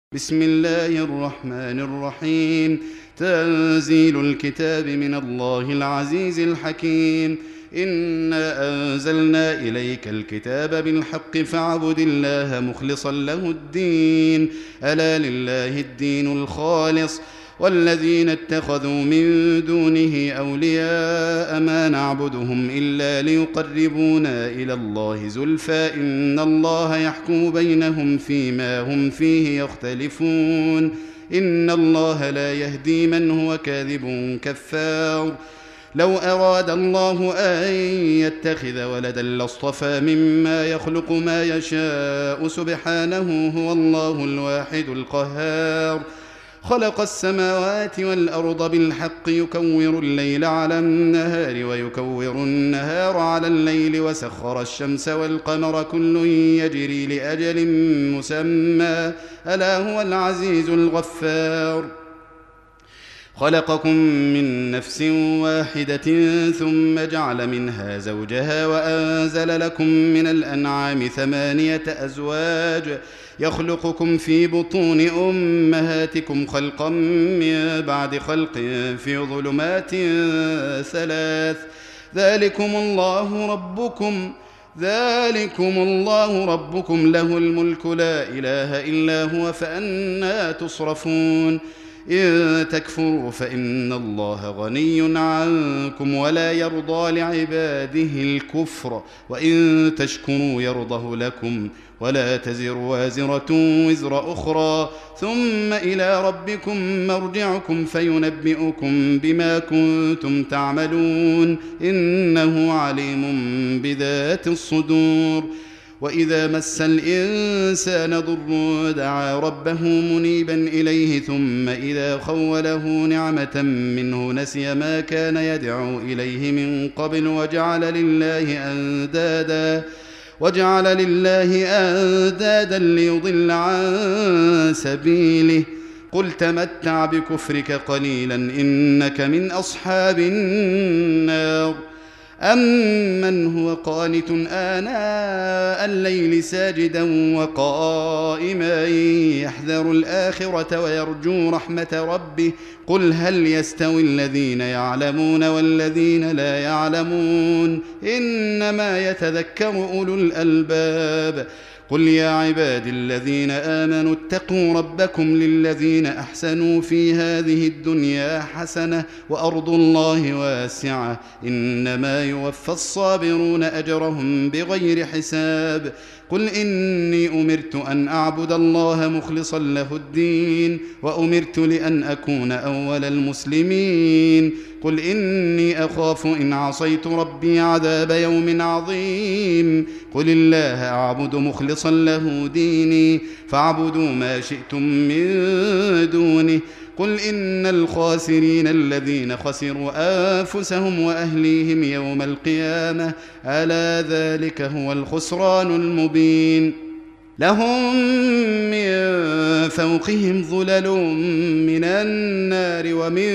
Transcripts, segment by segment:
بسم الله الرحمن الرحيم. تنزيل الكتاب من الله العزيز الحكيم. إنا أنزلنا إليك الكتاب بالحق فاعبد الله مخلصا له الدين، ألا لله الدين الخالص، والذين اتخذوا من دونه أولياء ما نعبدهم إلا ليقربونا إلى الله زلفى إن الله يحكم بينهم فيما هم فيه يختلفون، إن الله لا يهدي من هو كاذب كفار. لو أراد الله أن يتخذ ولدا لاصطفى مما يخلق ما يشاء، سبحانه هو الله الواحد القهار. خلق السماوات والأرض بالحق، يكور الليل على النهار ويكور النهار على الليل، وسخر الشمس والقمر كل يجري لأجل مسمى، ألا هو العزيز الغفار. خلقكم من نفس واحدة ثم جعل منها زوجها وأنزل لكم من الأنعام 8 أزواج، يخلقكم في بطون أمهاتكم خلقا من بعد خلق في ظلمات 3. ذلكم الله ربكم له الملك لا إله إلا هو، فأنى تصرفون. إن تكفروا فإن الله غني عنكم ولا يرضى لعباده الكفر، وإن تشكروا يرضه لكم، ولا تزر وازرة وزر أخرى، ثم إلى ربكم مرجعكم فينبئكم بما كنتم تعملون، إنه عليم بذات الصدور. وإذا مس الإنسان ضر دعا ربه منيبا إليه، ثم إذا خوله نعمة منه نسي ما كان يدعو إليه من قبل وجعل لله أندادا ليضل عن سبيله. قل تمتع بكفرك قليلا إنك من أصحاب النار. أمن هو قانت آناء الليل ساجدا وقائما يحذر الآخرة ويرجو رحمة ربه، قل هل يستوي الذين يعلمون والذين لا يعلمون، إنما يتذكر أولو الألباب. قل يا عباد الذين آمنوا اتقوا ربكم للذين أحسنوا في هذه الدنيا حسنة وأرض الله واسعة، إنما يوفى الصابرون أجرهم بغير حساب. قل إني أمرت أن أعبد الله مخلصا له الدين، وأمرت لأن أكون أول المسلمين. قل إني أخاف إن عصيت ربي عذاب يوم عظيم. قل الله أعبد مخلصا له ديني، فاعبدوا ما شئتم من دونه. قل إن الخاسرين الذين خسروا أنفسهم وأهليهم يوم القيامة، ألا ذلك هو الخسران المبين. لهم من فوقهم ظلل من النار ومن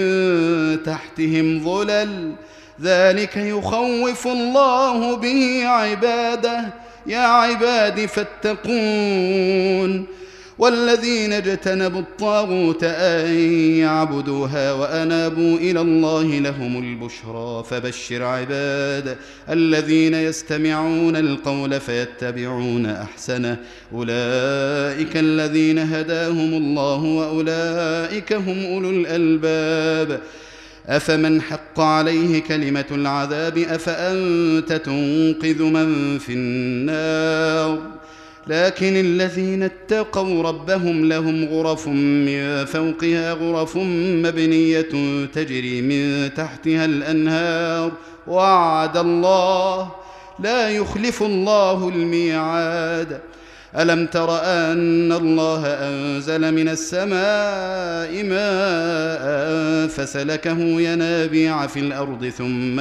تحتهم ظلل، ذلك يخوف الله به عباده، يا عباد فاتقون. والذين اجتنبوا الطاغوت أن يعبدوها وأنابوا إلى الله لهم البشرى، فبشر عباد الذين يستمعون القول فيتبعون أحسنه، أولئك الذين هداهم الله وأولئك هم أولو الألباب. أفمن حق عليه كلمة العذاب أفأنت تنقذ من في النار. لكن الذين اتقوا ربهم لهم غرف من فوقها غرف مبنية تجري من تحتها الأنهار، وعد الله لا يخلف الله الميعاد. ألم تر أن الله أنزل من السماء ماء فسلكه ينابيع في الأرض ثم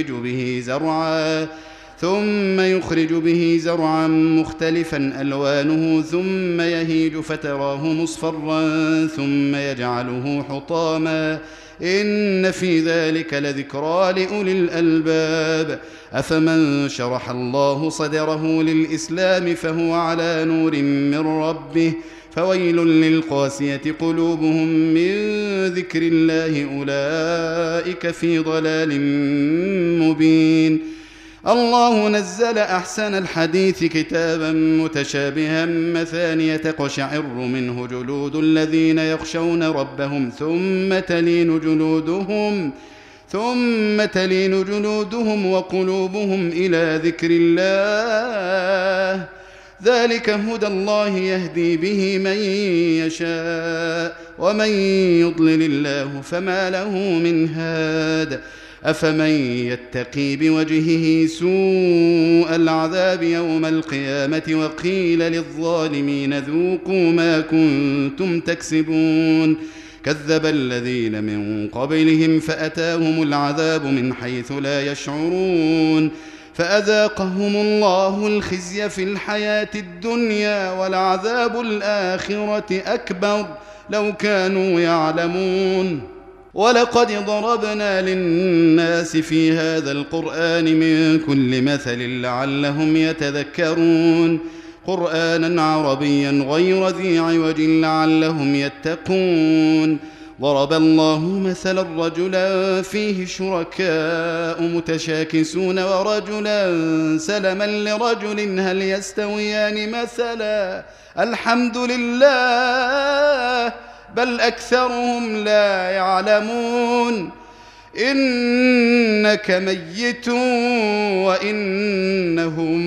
يخرج به زرعا مختلفا ألوانه، ثم يهيج فتراه مصفرا ثم يجعله حطاما، إن في ذلك لذكرى لأولي الألباب. أفمن شرح الله صدره للإسلام فهو على نور من ربه، فويل للقاسية قلوبهم من ذكر الله أولئك في ضلال مبين. الله نزل أحسن الحديث كتابا متشابها مثانية تقشعر منه جلود الذين يخشون ربهم ثم تلين جلودهم وقلوبهم إلى ذكر الله ذلك هدى الله يهدي به من يشاء ومن يضلل الله فما له من هاد. أفمن يتقي بوجهه سوء العذاب يوم القيامة وقيل للظالمين ذوقوا ما كنتم تكسبون. كذب الذين من قبلهم فأتاهم العذاب من حيث لا يشعرون فأذاقهم الله الخزي في الحياة الدنيا ولعذاب الآخرة أكبر لو كانوا يعلمون. ولقد ضربنا للناس في هذا القرآن من كل مثل لعلهم يتذكرون قرآنا عربيا غير ذي عوج لعلهم يتقون. ضرب الله مثلا رجلا فيه شركاء متشاكسون ورجلا سلما لرجل هل يستويان مثلا الحمد لله بل أكثرهم لا يعلمون. إنك ميت وإنهم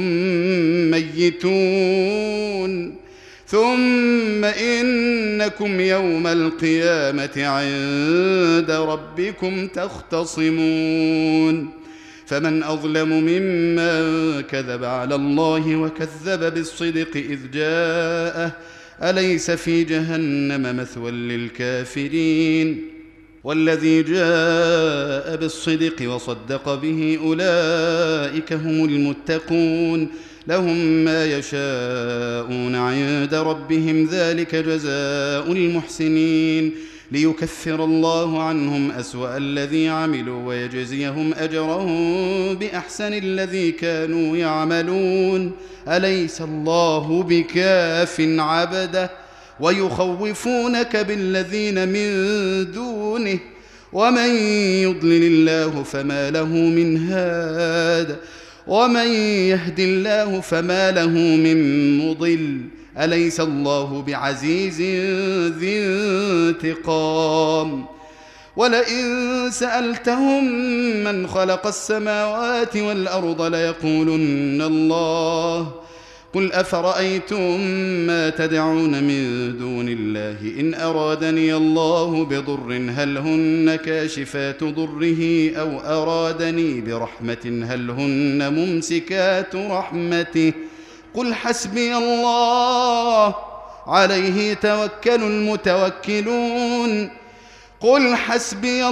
ميتون ثم إنكم يوم القيامة عند ربكم تختصمون. فمن أظلم ممن كذب على الله وكذب بالصدق إذ جاءه أليس في جهنم مثوى للكافرين. والذي جاء بالصدق وصدق به أولئك هم المتقون لهم ما يشاءون عند ربهم ذلك جزاء المحسنين ليكفر الله عنهم أسوأ الذي عملوا ويجزيهم أجرهم بأحسن الذي كانوا يعملون. أليس الله بكاف عبده ويخوفونك بالذين من دونه ومن يضلل الله فما له من هاد ومن يهد الله فما له من مضل. أليس الله بعزيز ذي انتقام. ولئن سألتهم من خلق السماوات والأرض ليقولن الله قل أفرأيتم ما تدعون من دون الله إن أرادني الله بضر هل هن كاشفات ضره أو أرادني برحمة هل هن ممسكات رحمته قل حسبي الله عليه يتوكل المتوكلون. قل حسبي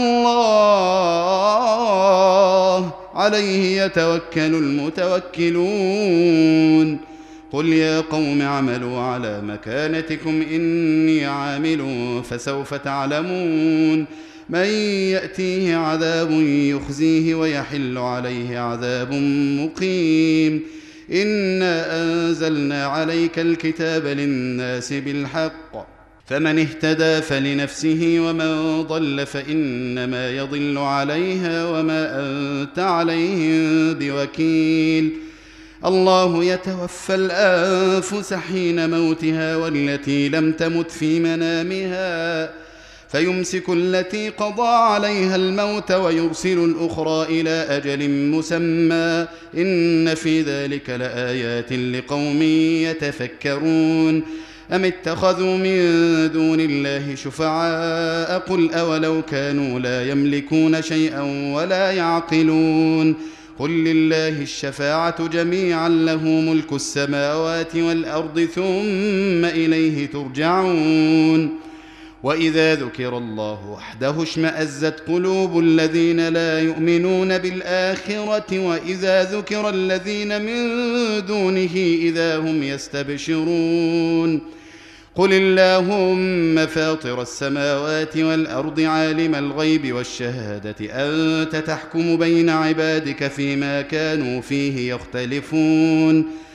الله عليه يتوكل المتوكلون. قل يا قوم اعملوا على مكانتكم إني عامل فسوف تعلمون من يأتيه عذاب يخزيه ويحل عليه عذاب مقيم. إنا أنزلنا عليك الكتاب للناس بالحق فمن اهتدى فلنفسه ومن ضل فإنما يضل عليها وما أنت عليهم بوكيل. الله يتوفى الأنفس حين موتها والتي لم تمت في منامها فيمسك التي قضى عليها الموت ويرسل الأخرى إلى أجل مسمى إن في ذلك لآيات لقوم يتفكرون. أم اتخذوا من دون الله شفعاء قل أولو كانوا لا يملكون شيئا ولا يعقلون. قل لله الشفاعة جميعا له ملك السماوات والأرض ثم إليه ترجعون. وإذا ذكر الله وحده اشمأزت قلوب الذين لا يؤمنون بالآخرة وإذا ذكر الذين من دونه إذا هم يستبشرون. قل اللهم فاطر السماوات والأرض عالم الغيب والشهادة أنت تحكم بين عبادك فيما كانوا فيه يختلفون.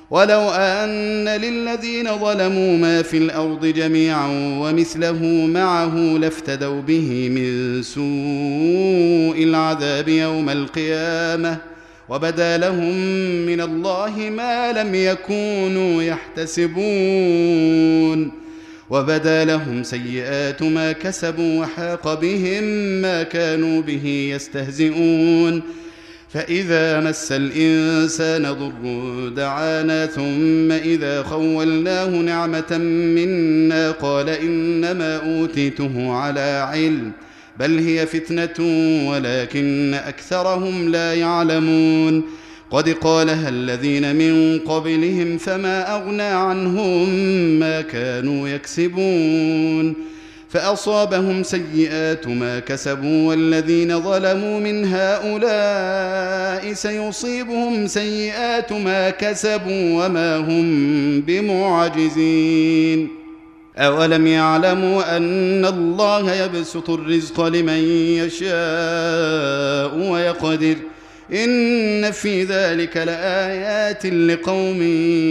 ولو أن للذين ظلموا ما في الأرض جميعا ومثله معه لافتدوا به من سوء العذاب يوم القيامة وبدا لهم من الله ما لم يكونوا يحتسبون وبدا لهم سيئات ما كسبوا وحاق بهم ما كانوا به يستهزئون فإذا مس الإنسان ضر دعانا ثم إذا خولناه نعمة منا قال إنما أوتيته على علم بل هي فتنة ولكن أكثرهم لا يعلمون قد قالها الذين من قبلهم فما أغنى عنهم ما كانوا يكسبون فأصابهم سيئات ما كسبوا والذين ظلموا من هؤلاء سيصيبهم سيئات ما كسبوا وما هم بمعجزين أولم يعلموا أن الله يبسط الرزق لمن يشاء ويقدر إن في ذلك لآيات لقوم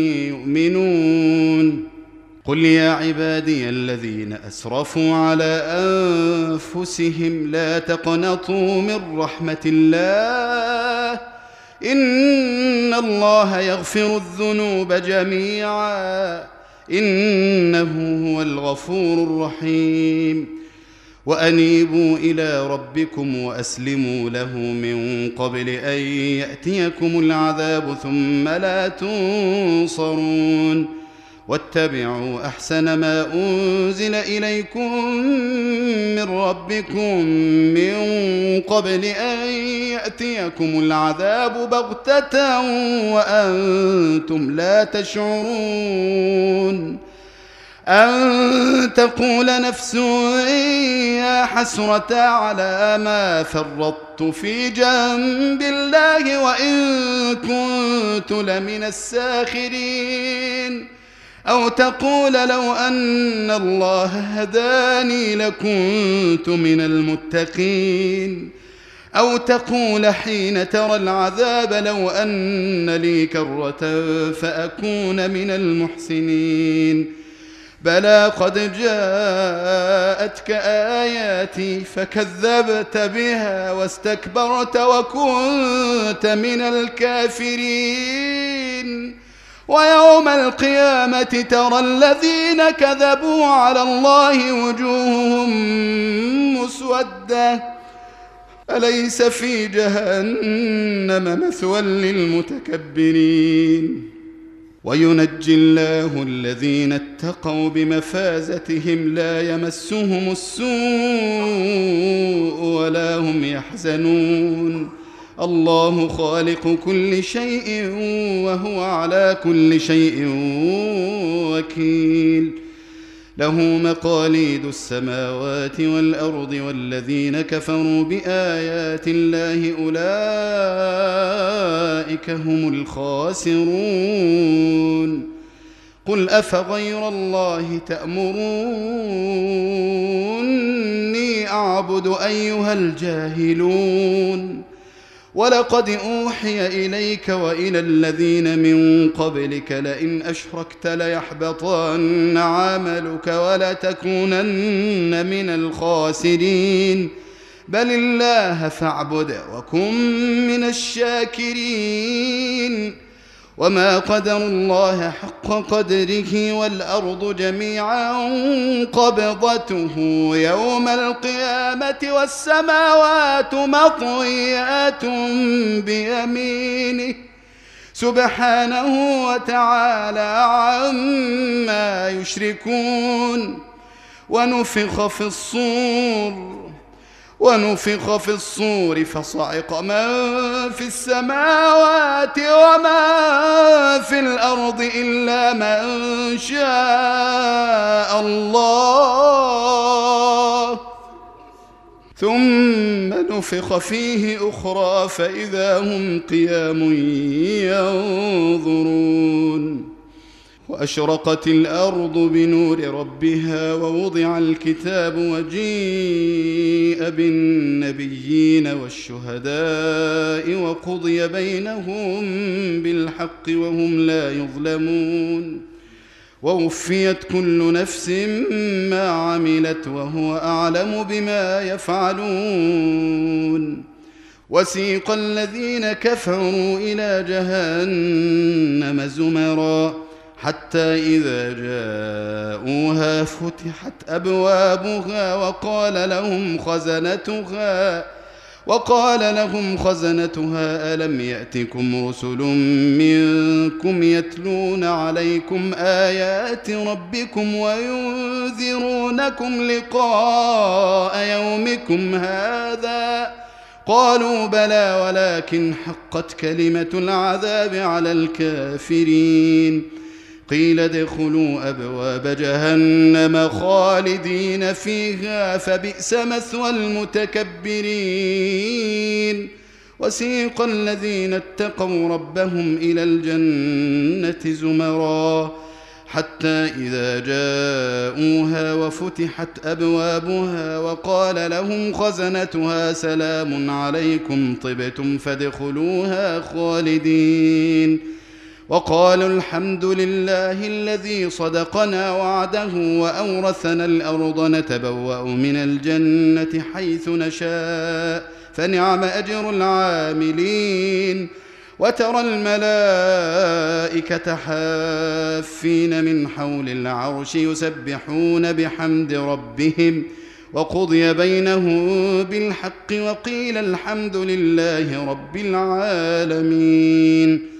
يؤمنون قل يا عبادي الذين أسرفوا على أنفسهم لا تقنطوا من رحمة الله إن الله يغفر الذنوب جميعا إنه هو الغفور الرحيم وأنيبوا إلى ربكم وأسلموا له من قبل أن يأتيكم العذاب ثم لا تنصرون واتبعوا أحسن ما أنزل إليكم من ربكم من قبل أن يأتيكم العذاب بغتة وأنتم لا تشعرون أن تقول نفس يا حسرة على ما فرطت في جنب الله وإن كنت لمن الساخرين أو تقول لو أن الله هداني لكنت من المتقين أو تقول حين ترى العذاب لو أن لي كرة فأكون من المحسنين بلى قد جاءتك آياتي فكذبت بها واستكبرت وكنت من الكافرين ويوم القيامة ترى الذين كذبوا على الله وجوههم مسودة أليس في جهنم مثوى للمتكبرين وينجي الله الذين اتقوا بمفازتهم لا يمسهم السوء ولا هم يحزنون الله خالق كل شيء وهو على كل شيء وكيل له مقاليد السماوات والأرض والذين كفروا بآيات الله أولئك هم الخاسرون قل أفغير الله تأمروني أعبد أيها الجاهلون ولقد أوحي إليك وإلى الذين من قبلك لئن أشركت ليحبطن عملك ولتكونن من الخاسرين بل الله فاعبد وكن من الشاكرين وما قدر الله حق قدره والأرض جميعا قبضته يوم القيامة والسماوات مطويات بيمينه سبحانه وتعالى عما يشركون ونفخ في الصور فصعق من في السماوات وما في الأرض إلا من شاء الله ثم نفخ فيه أخرى فإذا هم قيام ينظرون وأشرقت الأرض بنور ربها ووضع الكتاب وجيء بالنبيين والشهداء وقضي بينهم بالحق وهم لا يظلمون ووفيت كل نفس ما عملت وهو أعلم بما يفعلون وسيق الذين كفروا إلى جهنم زمرا حتى إذا جاءوها فتحت أبوابها وقال لهم خزنتها ألم يأتكم رسل منكم يتلون عليكم آيات ربكم وينذرونكم لقاء يومكم هذا قالوا بلى ولكن حقت كلمة العذاب على الكافرين قيل ادخلوا أبواب جهنم خالدين فيها فبئس مثوى المتكبرين وسيق الذين اتقوا ربهم إلى الجنة زمرا حتى إذا جاءوها وفتحت أبوابها وقال لهم خزنتها سلام عليكم طبتم فادخلوها خالدين وقالوا الحمد لله الذي صدقنا وعده وأورثنا الأرض نتبوأ من الجنة حيث نشاء فنعم أجر العاملين وترى الملائكة حافين من حول العرش يسبحون بحمد ربهم وقضي بينهم بالحق وقيل الحمد لله رب العالمين